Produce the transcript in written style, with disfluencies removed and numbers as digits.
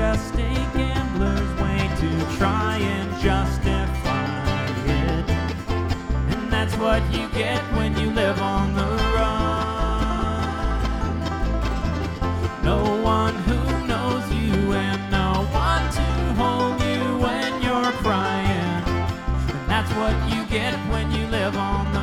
just a gambler's way to try and justify it. And that's what you get when you live on the run. No one who knows you and no one to hold you when you're crying. And that's what you get when you live on the